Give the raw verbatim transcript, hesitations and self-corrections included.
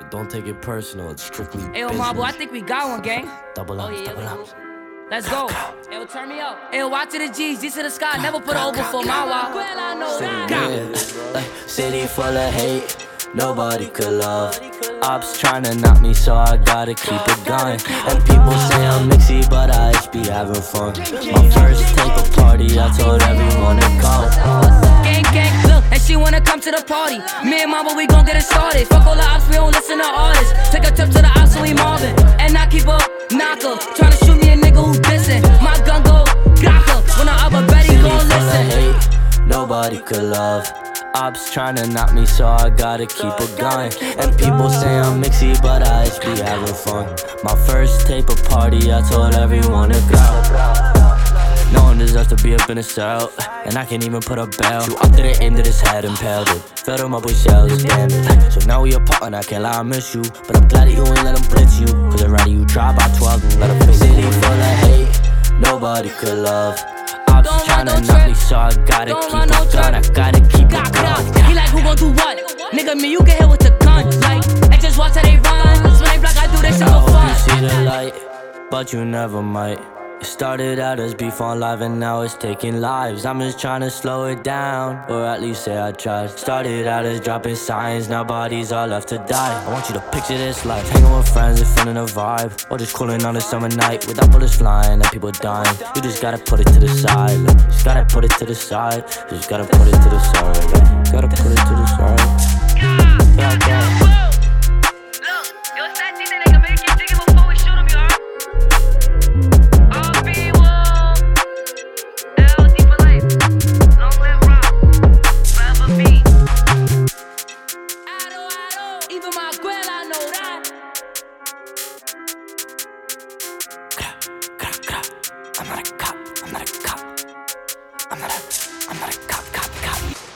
Don't take it personal, it's strictly Ayo, business. Marble, I think we got one, gang. Double up, Oh, yeah, double yeah, up. Let's go. Ayo, turn me up. Ayo, watch to the G's, G's to the sky. Never put it over for my wow. Yeah, like, city full of hate, nobody could love. Ops tryna knock me, so I gotta keep it going. And people say I'm mixy, but I just be having fun. My first tape of party, I told everyone to come. Gang, gang, look, and she wanna come to the party. Me and Mama, we gon' get it started. Fuck all the ops, we don't listen to artists. Take a trip to the ops, so we Marvin. And I keep a knocker, tryna shoot me a nigga who dissing. My gun go grapper, when I up a bet, he gon' listen. Hate, nobody could love. Ops tryna knock me, so I gotta keep it going. And people say I'm mixy, but I just be having fun. My first tape of party, I told everyone to go. No one deserves to be up in a cell, and I can't even put a bell. You up to the end of this head, impaled it. Filled him up with shells, damn it. So now we apart, and I can't lie, I miss you. But I'm glad that you ain't let him blitz you. Cause I'd rather you try by twelve and let him fix it. City full of hate, nobody could love. Ops tryna knock me, so I gotta Don't keep run no it going. I trip. gotta keep it Got going. cut. He like, who gon' do what? Nigga, me, you get hit with the gun. Like, and just watch how they run. Slang block, I do this shit I for hope fun. you see the light, but you never might. It started out as beef on live and now it's taking lives. I'm just trying to slow it down, or at least say I tried. Started out as dropping signs, now bodies are left to die. I want you to picture this life, hanging with friends and feeling a vibe, or just cooling on a summer night without bullets flying and people dying. You just gotta put it to the side, like, just gotta put it to the side. You just gotta put it to the side, like, gotta put it to the side. Yeah, yeah. Even my abuela know that. I'm not a cop, I'm not a cop. I'm not a, I'm not a cop, cop, cop.